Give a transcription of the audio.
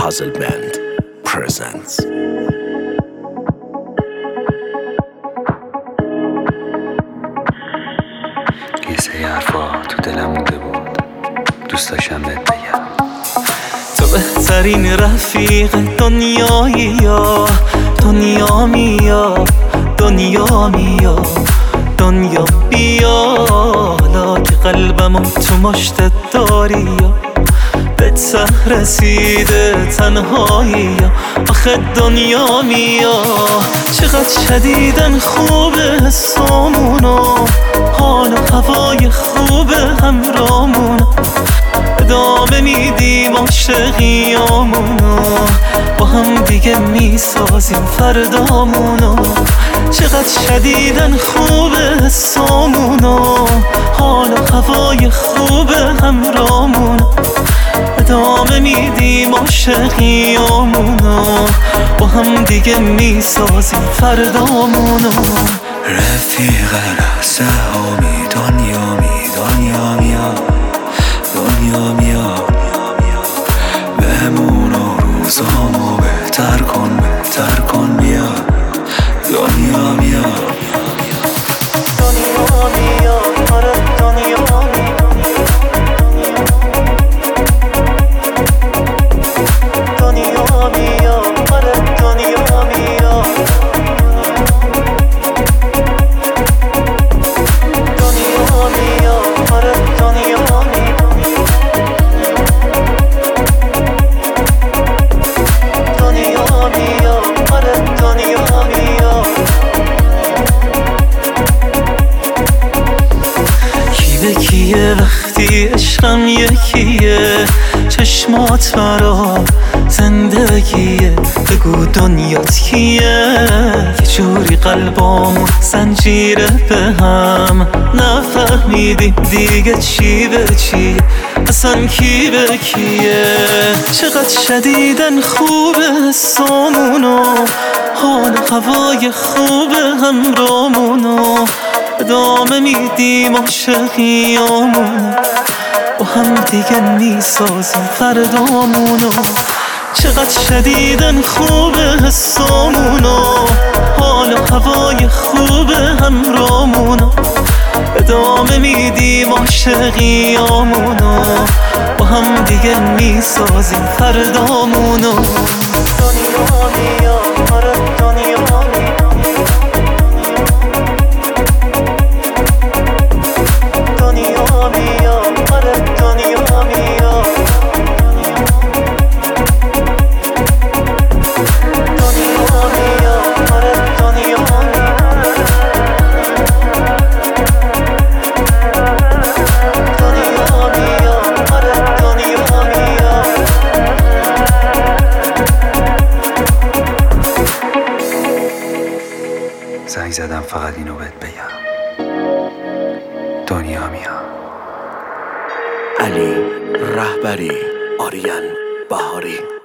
Puzzle Band presents. یه سری حرفا تو دلم مونده بود، دوست داشتم بهت بگم. تو بهترین رفیق دنیایی، یا دنیا میا، دنیا میا، دنیا بیا، حالا که قلبمو تو مشتت داری، یا به ته رسیده تنهایی، یا آخه دنیا میا. چقدر شدیدن خوبه حسامونو، حال و هوای خوبه همرامونو، ادامه میدیم عاشقیامونو، با هم دیگه میسازیم فردامونو. چقدر شدیدن خوبه حسامونو، حال و هوای خوبه همرامونو، ادامه میدیم عاشقیامونو، با هم دیگه میسازیم فردامونو. رفیق لحظه هامی، دنیا می، دنیا میا، دنیا میا، بهمون و روزامو بهتر کن، بهتر کن بیا، دنیا میا. دنیا میا، آره دنیا میا، دنیا میا، آره دنیا میا، دنیا میا، آره دنیا میا، دنیا میا، آره دنیا میا. کی به کیه وقتی عشقم یکیه، چشمات مرا زندگیه، بگو دنیات کیه. یه جوری قلبامون زنجیره به هم، نفهمیدیم دیگه چی به چیه، اصلا کی به کیه. چقدر شدیدن خوبه حسامونو، حال هوای خوبه همرامونو، ادامه میدیم عاشقیامونو، با هم دیگه میسازیم فردامونو. چقدر شدیدن خوبه حسامونو، حال و هوای خوبه همرامونو، ادامه میدیم عاشقیامونو، با هم دیگه میسازیم فردامونو. دنیا میا، آره دنیا میا، دنیا میا، آره دنیا میا، دنیا میا، آره دنیا میا، دنیا میا، آره دنیا میا. زنگ زدم فقط اینو بهت بگم، دنیا میا. علی رهبری، آریان بهاری.